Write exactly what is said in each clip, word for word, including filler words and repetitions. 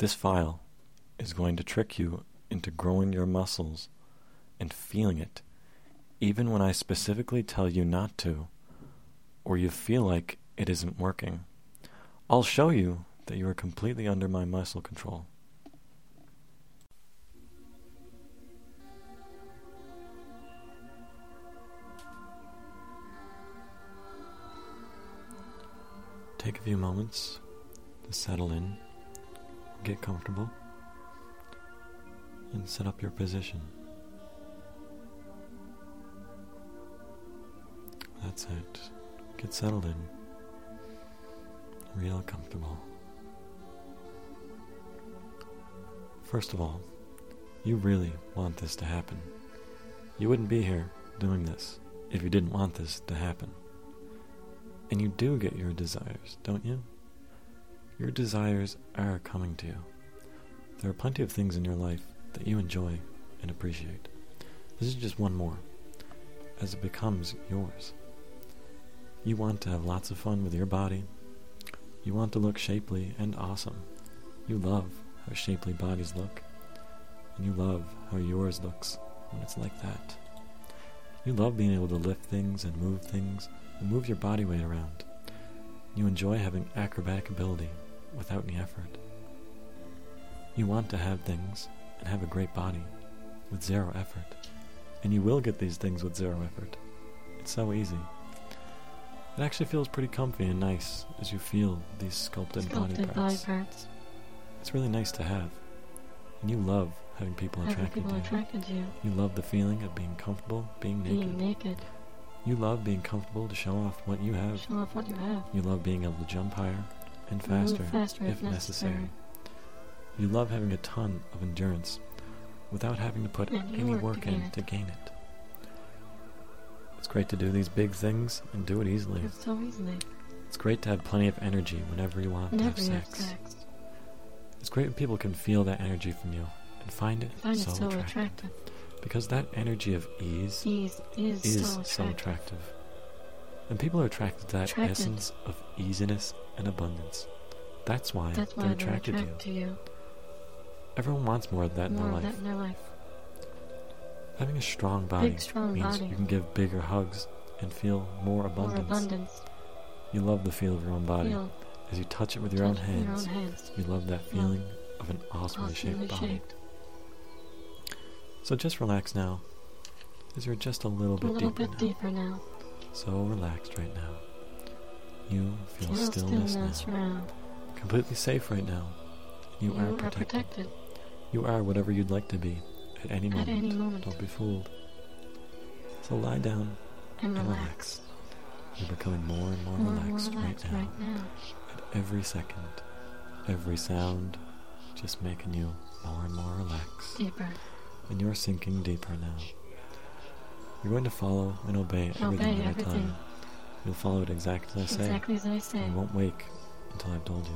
This file is going to trick you into growing your muscles and feeling it, even when I specifically tell you not to, or you feel like it isn't working. I'll show you that you are completely under my muscle control. Take a few moments to settle in, get comfortable, and set up your position. That's it. Get settled in. Real comfortable. First of all, you really want this to happen. You wouldn't be here doing this if you didn't want this to happen. And you do get your desires, don't you? Your desires are coming to you. There are plenty of things in your life that you enjoy and appreciate. This is just one more, as it becomes yours. You want to have lots of fun with your body. You want to look shapely and awesome. You love how shapely bodies look. And you love how yours looks when it's like that. You love being able to lift things and move things and move your body weight around. You enjoy having acrobatic ability without any effort. You want to have things and have a great body with zero effort. And you will get these things with zero effort. It's so easy. It actually feels pretty comfy and nice as you feel these sculpted, Sculpted body parts. body parts. It's really nice to have. And you love having people Having attracted people to you. attracted to you. You love the feeling of being comfortable, being naked. Being naked. You love being comfortable to show off what you have. Show off what you have. You love being able to jump higher and faster, Move faster if if necessary. necessary. You love having a ton of endurance without having to put And you any work to work gain in it. to gain it. It's great to do these big things and do it easily. It's so easily. It's great to have plenty of energy whenever you want Whenever to you have have sex. sex. It's great when people can feel that energy from you and find it Find so, it so attractive. attractive. Because that energy of ease Ease is, is so so attractive. attractive. And people are attracted to that Attracted. essence of easiness and abundance. That's why That's why they're they're attracted attracted to to you. you. Everyone wants more of that in More their of life. that in their life. Having a strong body Big, strong means body. you can give bigger hugs and feel more abundance. More abundance. You love the feel of your own body. Feel As you touch it with your own touch with hands, Your own hands. you love that feeling of an awesomely, Awesomely shaped body. shaped. So just relax now, as you're just a little A bit little deeper bit now. deeper now. So relaxed right now. You feel Feel stillness, stillness now. around. Completely safe right now. You, are, protected. protected. You are whatever you'd like to be at any At moment. any moment. Don't be fooled. So lie down And and relax. relax. You're becoming more and more More and more relaxed, relaxed right now. right now. At every second, every sound, just making you more and more relaxed. Deeper. And you're sinking deeper now. You're going to follow and obey everything Obey that I tell you. everything. You'll follow it exactly as I say. Exactly as I say. You won't wake until I've told you.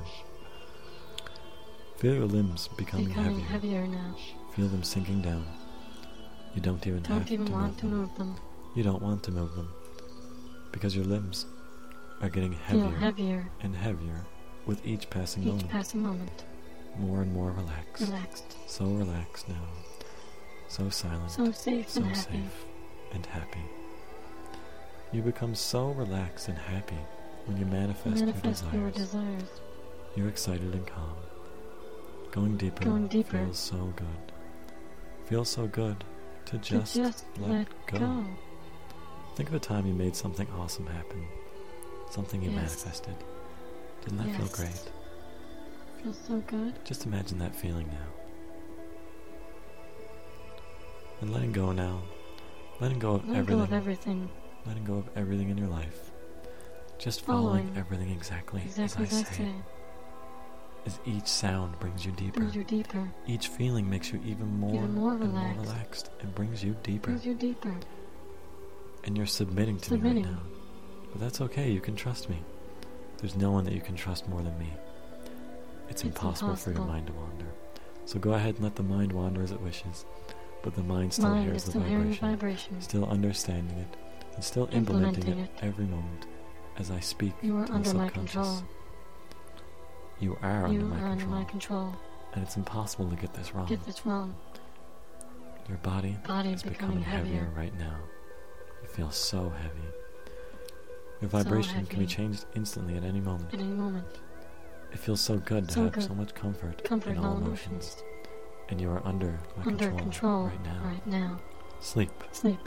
Feel your limbs becoming, Becoming heavier. heavier now. Feel them sinking down. You don't even Don't have even to want move to them. move them. You don't want to move them. Because your limbs are getting Feel heavier heavier and heavier with each passing each moment. passing moment. More and more relaxed. Relaxed. So relaxed now. So silent. So safe so and happy. safe and happy. You become so relaxed and happy when you manifest, Manifest your your desires. desires. You're excited and calm. Going deeper, Going deeper. feels so good. Feels so good to just, to just let, let go. go. Think of a time you made something awesome happen. Something you Yes. manifested. Didn't that Yes. feel great? Feels so good. Just imagine that feeling now. And letting go now. Letting go of Let everything. go of everything. Letting go of everything in your life. Just following, Following everything exactly, Exactly as as I I say. say. As each sound brings you deeper. Brings you deeper. Each feeling makes you even more, Even more and more relaxed. relaxed and brings you deeper. Brings you deeper. And you're submitting to me Submitting. right now. But that's okay, you can trust me. There's no one that you can trust more than me. It's, It's impossible, for your impossible. mind to wander. So go ahead and let the mind wander as it wishes. But the mind still Mind hears is the still hearing the vibration, vibration. still understanding it, and still implementing, Implementing it, it. every moment as I speak You are to the under my subconscious. control. You are You under my are under control. my control. And it's impossible to get this wrong. Get this wrong. Your body, Body is becoming, becoming heavier heavier. right now. You feel so heavy. Your vibration can be heavy. changed instantly at any moment. At any moment. It feels so good to So have good. so much comfort, Comfort in in all all emotions. emotions. And you are under my Under control, control right now. right now. Sleep. Sleep.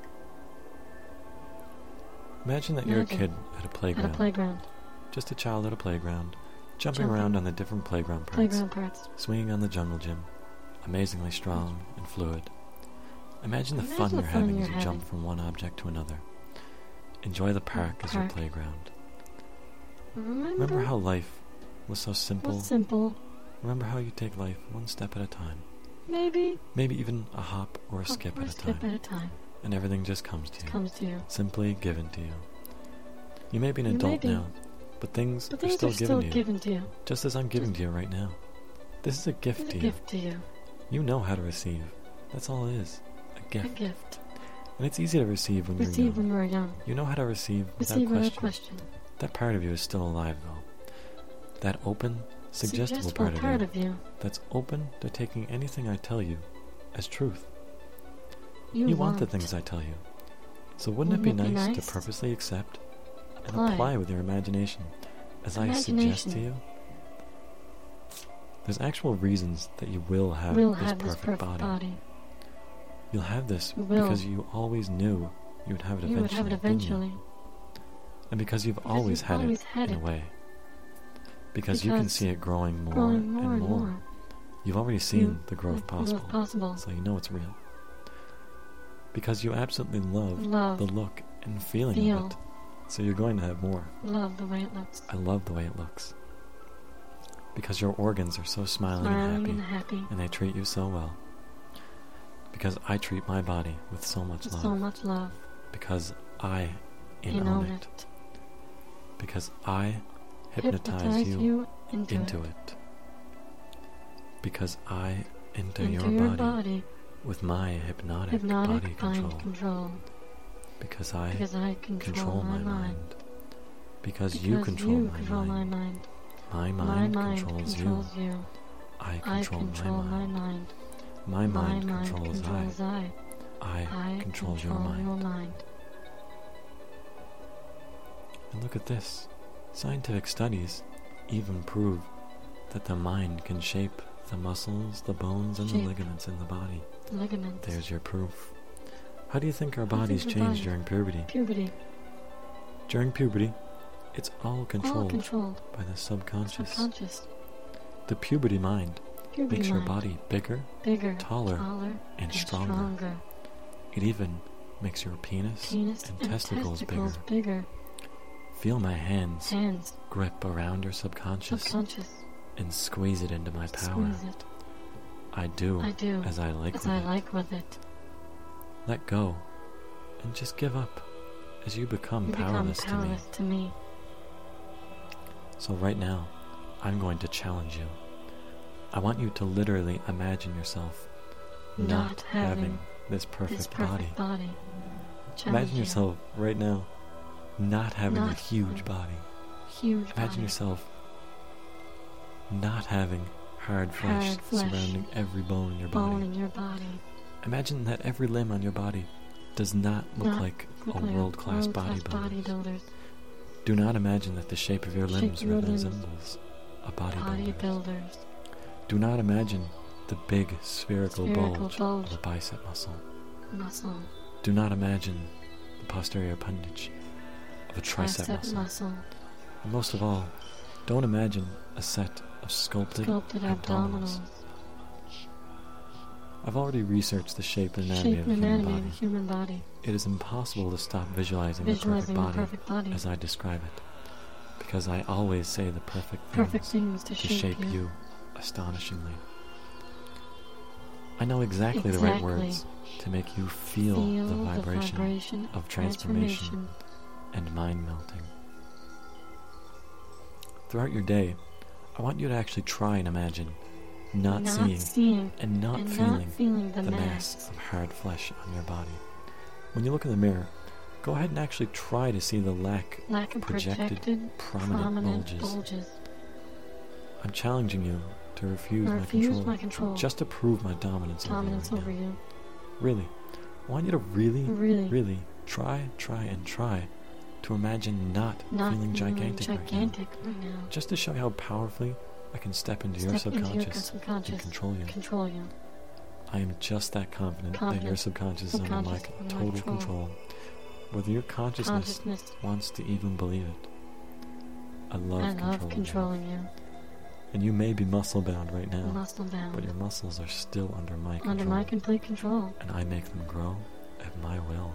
Imagine that you're a Imagine kid at a At playground. a playground. Just a child at a playground, jumping Jumping. around on the different playground parts, Playground parts. swinging on the jungle gym, amazingly strong and fluid. Imagine the Imagine fun the you're fun having you're as you having. jump from one object to another. Enjoy the park as your park. playground. Remember, Remember how life was so simple? was simple. Remember how you take life one step at a time. Maybe Maybe even a hop or a hop skip or at a skip time. at a time. And everything just comes to you. Comes to you. Simply given to you. You may be an You may adult be. now, but things But are things still are given still to you. given to you. Just as I'm giving Just- to you right now. This is a gift It's to a you. gift to you. You know how to receive. That's all it is. A A gift. gift. And it's easy to receive when you're Receive young. when we're young. You know how to receive without Receive without question. question. That part of you is still alive, though. That open, suggestible, part, of, part you of you. that's open to taking anything I tell you as truth. You, You want the things I tell you. So wouldn't, it be Wouldn't it be nice, nice to purposely accept and Apply. apply with your imagination as I suggest to Imagination. you? There's actual reasons that you will have We'll this have perfect, this perfect body. body. You'll have this You will. because you always knew you would have it You would eventually. have it didn't you? eventually. And because you've Because always you've had always it had in a it. way. Because, you can Because see it growing more, Growing more and and more. more. You've already seen You- the growth the possible, growth possible. so you know it's real. Because you absolutely love, Love. the look and feeling Feel. of it, so you're going to have more. Love the way it looks. I love the way it looks. Because your organs are so smiling, Smiling and and happy, happy. and they treat you so well. Because I treat my body with so much With love. so much love. Because I in You own know it. it. Because I hypnotize, Hypnotize you, you into, into it. it. Because I enter Into your, your body, body. with my hypnotic, Hypnotic body mind control. control. Because I Because I control, control my my mind. mind. Because, Because you control, you my, control mind. my mind. My My mind mind controls, controls you. you. I I control, control my my mind. mind. My mind My mind controls, controls I. I. I, I control, control your mind. your mind. And look at this. Scientific studies even prove that the mind can shape the muscles, the bones, and Shape. the ligaments in the body. Ligaments. There's your proof. How do you think our How do you bodies think change our bodies- during puberty? Puberty. During puberty, it's all All controlled controlled. by the subconscious. Subconscious. The puberty mind Puberty makes your mind. body bigger, Bigger. taller, Taller. and stronger. It even makes your penis, Penis and and testicles, testicles bigger. bigger. Feel my hands Hands. grip around your subconscious Subconscious. and squeeze it into my power. Squeeze it. I do, I do. as I like As with I it. like with it. Let go and just give up as you become You become powerless, powerless to me. to me. So right now, I'm going to challenge you. I want you to literally imagine yourself not, Not having, having this perfect, This perfect body. body. Imagine Challenge you. yourself right now not having a Not huge having body. Huge Imagine body. yourself not having hard flesh, Hard flesh. surrounding every bone in your Bone body. in your body. Imagine that every limb on your body does not look Not like Look a like world-class world-class bodybuilder. bodybuilders. Do not imagine that the shape of your Shape limbs of your limbs. resembles a bodybuilder. Bodybuilders. Do not imagine the big spherical, Spherical bulge, bulge. of a bicep muscle. Muscle. Do not imagine the posterior appendage of a tricep Tricep muscle. muscle. And most of all, don't imagine a set of sculpted, Sculpted abdominals. abdominals. I've already researched the shape and anatomy Shape of the and human anatomy of body. the human body. It is impossible to stop visualizing, Visualizing the the perfect body perfect body. as I describe it, because I always say the perfect things Perfect things to, to shape, shape you. you astonishingly. I know exactly, the right Exactly. words to make you feel, Feel the vibration, vibration of transformation and mind melting. Throughout your day, I want you to actually try and imagine not, not seeing seeing and not and feeling not feeling the, the mass. mass of hard flesh on your body. When you look in the mirror, go ahead and actually try to see the lack Lack of projected, projected, prominent, prominent bulges. bulges. I'm challenging you to refuse, I my, refuse control, my control. just to prove my dominance, Dominance over over you. you. Really, I want you to really, Really. really try, try, and try to imagine not, Not feeling feeling gigantic, gigantic right right now. now. Just to show you how powerfully I can step into your Step into your subconscious subconscious and control you. Control you. I am just that confident, that Confident. your subconscious is under my Subconscious under my total control. control. Whether your consciousness, Consciousness. wants to even believe it. I love, I love controlling, controlling you. you. And you may be muscle bound right now, Muscle bound. but your muscles are still under my control. Under my complete control. And I make them grow at my will.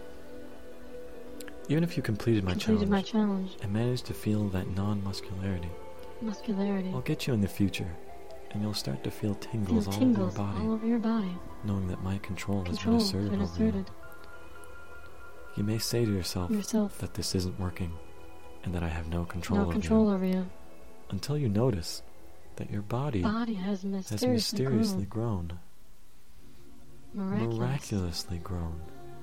Even if you completed my Completed my challenge challenge. and managed to feel that non-muscularity, Muscularity. I'll get you in the future, and you'll start to feel Feel tingles all tingles over your body, all over your body. knowing that my control has Control been has asserted been over you. asserted. You may say to yourself Yourself. that this isn't working, and that I have no control No over control you, over you. until you notice that your body Body has has mysteriously, mysteriously grown, grown. Miraculous. miraculously grown.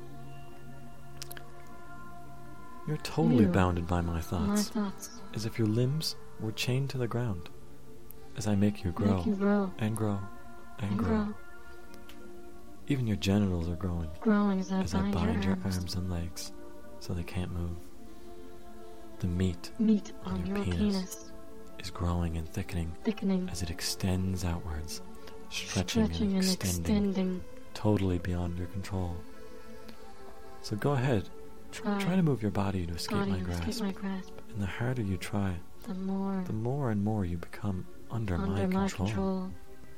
You're totally You. bounded by my My thoughts, thoughts. as if your limbs were chained to the ground, as I make you grow, Make you grow. and grow, and, And grow. grow. Even your genitals are growing, Growing as I as I bind, bind your arms. arms and legs, so they can't move. The meat Meat on on your your penis. penis. is growing and thickening Thickening. as it extends outwards, stretching, Stretching and and extending, extending. totally beyond your control. So go ahead, Try. try to move your body to escape body my to escape grasp. my grasp. And the harder you try, The more the more and more you become under, under my, my control. control.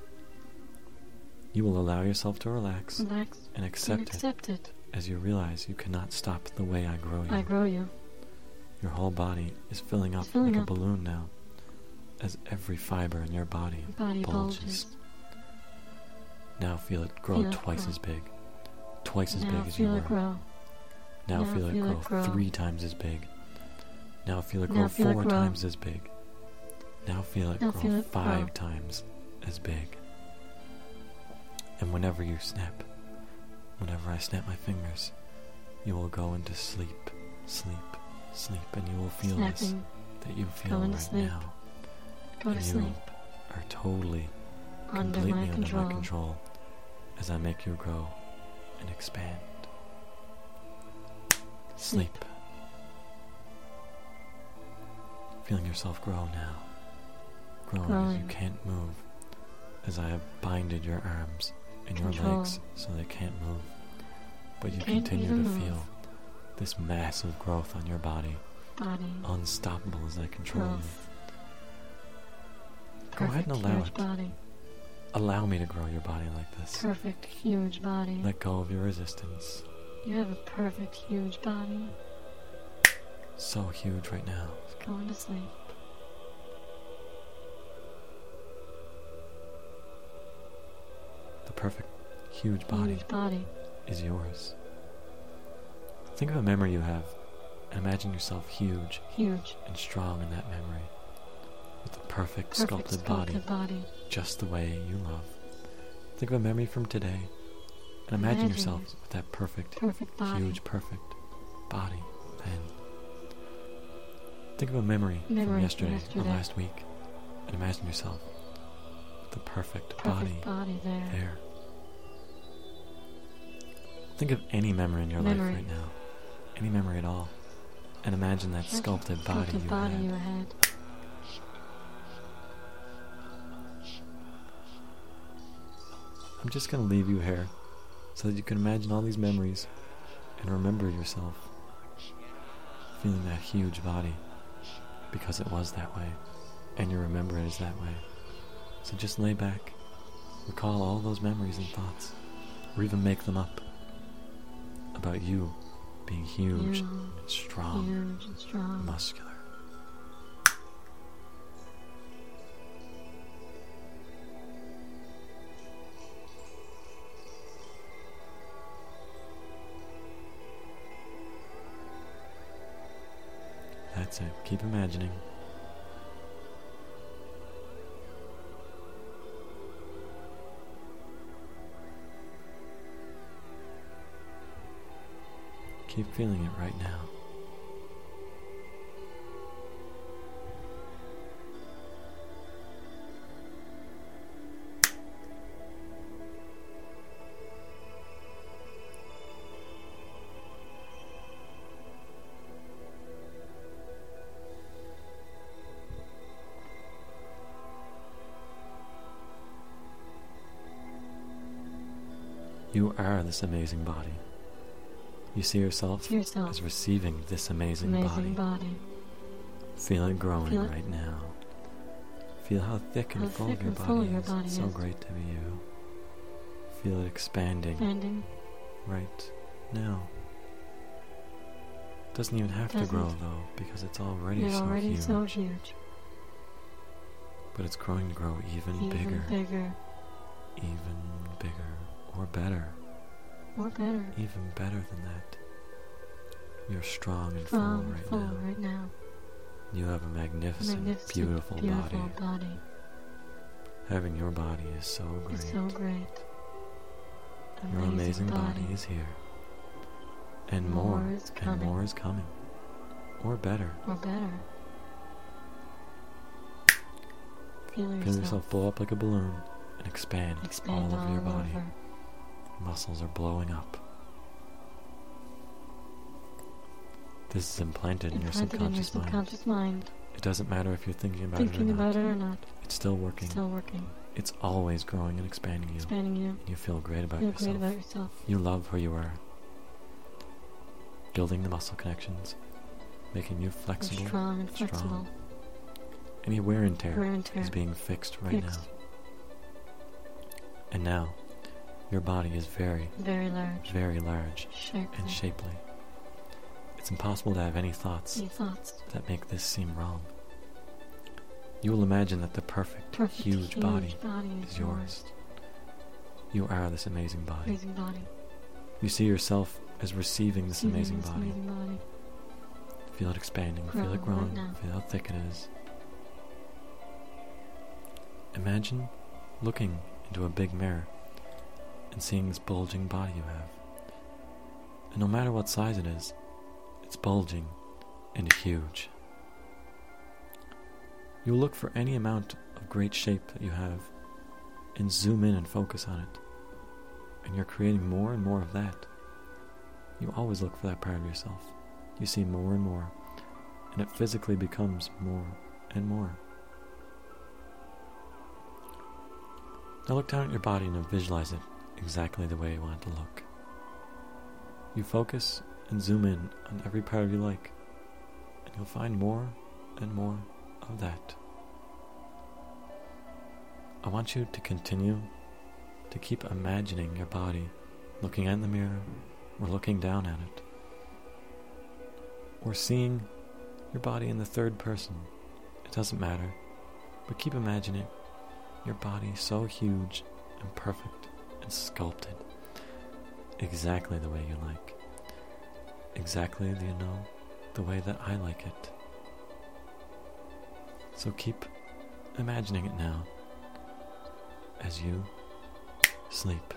You will allow yourself to relax Relax and and accept it accept it. as you realize you cannot stop the way I grow you. I grow you. Your whole body is filling up filling like up. a balloon now, as every fiber in your body, Your body bulges. bulges. Now feel it grow Feel it twice grow. as big, twice as Now big as you feel were. it grow. Now, Now feel, it, feel grow it grow. three times as big. Now feel it Now grow feel it four grow. times as big. Now feel it Now grow feel it five grow. times as big. And whenever you snap, whenever I snap my fingers, you will go into sleep, sleep, sleep, and you will feel this Snapping. that you feel Go into right sleep. now. Go to and you sleep. are totally, Under completely my under control. my control as I make you grow and expand. Sleep. Sleep. Feeling yourself grow now. Growing, as you Growing. can't move, as I have binded your arms and your Control. legs so they can't move. But you Can't continue to even move. feel this massive growth on your body, Body. unstoppable as I control you. Growth. Go ahead and Perfect, allow huge it. Body. Allow me to grow your body like this. Perfect, huge body. Let go of your resistance. You have a perfect, huge body. So huge right now. Going to sleep. The perfect, huge body Huge body. is yours. Think of a memory you have and imagine yourself huge Huge. and strong in that memory, with a perfect, Perfect sculpted, sculpted body, body. just the way you love. Think of a memory from today and imagine, Imagine yourself with that perfect, Perfect body. huge, perfect body then. Think of a memory, Memory from from yesterday, yesterday. or last week and imagine yourself with the perfect, Perfect body body there. there. Think of any memory in your Memory. life right now, any memory at all, and imagine that Perfect sculpted body sculpted you body had. you had. I'm just going to leave you here so that you can imagine all these memories and remember yourself feeling that huge body because it was that way and you remember it as that way. So just lay back, recall all those memories and thoughts, or even make them up about you being huge Huge, and strong, huge and strong. muscular. That's it. Keep imagining. Keep feeling it right now. You are this amazing body. You see yourself, See yourself as receiving this amazing, amazing body. body. Feel it growing Feel it. right now. Feel how thick and How full thick of your and full body of your is. body It's so is. great to be you. Feel it expanding Expanding. right now. Doesn't even have to Doesn't. grow though, because it's already It's so already huge. so huge. But it's growing to grow even, Even bigger, bigger. even bigger, or better, Or better. even better than that. You're strong and Strong full and right full now. right now. You have a magnificent, Magnificent, beautiful, beautiful body. body. Having your body is so great. It's so great. Your amazing body. is here. And more, More is and coming. more is coming. Or better. Or better. Feel Feel yourself, yourself blow up like a balloon and expand, expand all over your body. over. Muscles are blowing up. This is implanted in your Implanted in your subconscious mind. subconscious mind. It doesn't matter if you're thinking about Thinking it or not. about it or not. It's still working. Still working. It's always growing and expanding you. Expanding you. You feel great about Feel yourself. great about yourself. You love who you are. Building the muscle connections, making you You're flexible. strong and strong. flexible. Any wear and tear Wear and tear. is being fixed right Fixed. now. And now, your body is very, Very large. very large Shapely. and shapely. It's impossible to have any thoughts Any thoughts? that make this seem wrong. You will imagine that the perfect, Perfect huge, huge body body is yours. You are this amazing body. Amazing body. You see yourself as receiving this Receiving amazing this body. amazing body. Feel it expanding, feel Growing it right growing, now. feel how thick it is. Imagine looking into a big mirror and seeing this bulging body you have. And no matter what size it is, it's bulging and huge. You look for any amount of great shape that you have and zoom in and focus on it. And you're creating more and more of that. You always look for that part of yourself. You see more and more, and it physically becomes more and more. Now look down at your body and visualize it exactly the way you want it to look. You focus and zoom in on every part of you like, and you'll find more and more of that. I want you to continue to keep imagining your body looking in the mirror or looking down at it, or seeing your body in the third person. It doesn't matter, but keep imagining your body so huge and perfect and sculpted, exactly the way you like, exactly, you know, the way that I like it. So keep imagining it now as you sleep.